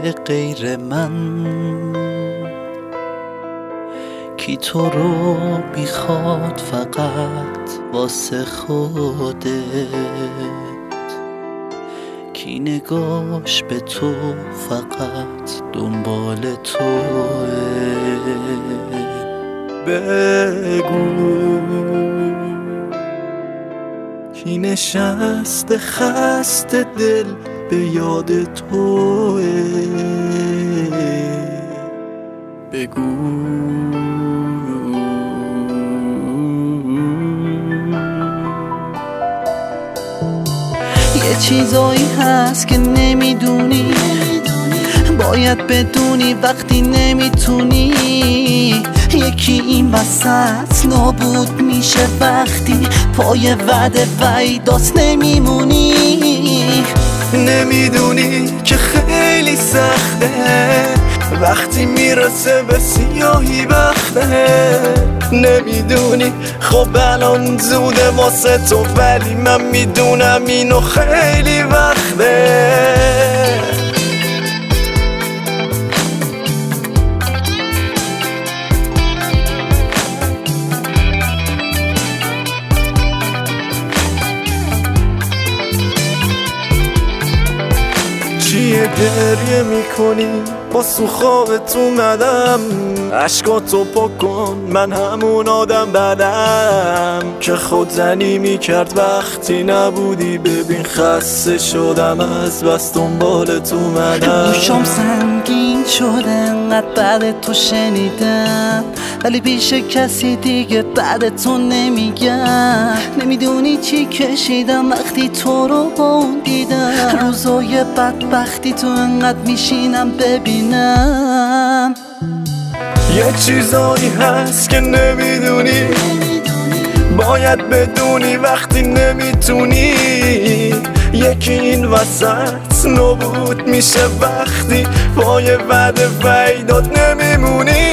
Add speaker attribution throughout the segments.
Speaker 1: غیر من؟ کی تو رو میخواد فقط واسه خودت؟ کی نگاش به تو فقط دنبال توه؟ بگو کی نشسته خسته دل به یاد توه؟ بگو یه چیزایی هست که نمیدونی، باید بدونی وقتی نمیتونی. یکی این وسط نابود میشه وقتی پای وعده وعیدات نمیمونی. نمیدونی که خیلی سخته وقتی میرسه به سیاهی بخته. نمیدونی خب الان زوده واسه تو، ولی من میدونم اینو خیلی وقته. چیه گریه میکنی؟ با خوابت اومدم، عشقاتو پاک کن، من همون آدم بدم که خودزنی میکرد وقتی نبودی. ببین خسته شدم از بس دنبالت اومدم. دوشم سنگین شده انقدر بعد تو شنیدم، ولی پیش کسی دیگه بعد تو نمیگم. نمیدونی چی کشیدم وقتی تو رو با اون دیدم. روزای بدبختی تو انقدر میشینم ببینم. یه چیزایی هست که نمیدونی، باید بدونی وقتی نمیتونی. یکی این وسط نابود میشه وقتی پای وعده وعیدات نمیمونی.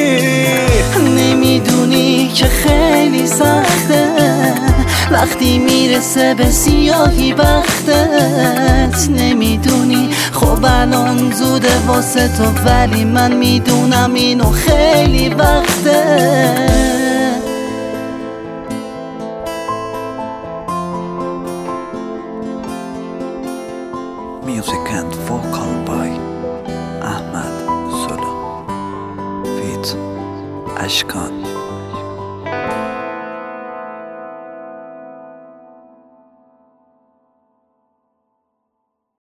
Speaker 1: نمیدونی که خیلی سخته وقتی میرسه به سیاهی بختت. نمیدونی خب الان زوده واسه تو، ولی من میدونم اینو خیلی وقته.
Speaker 2: Music and vocal by Ahmad Solo feat. Ashkan.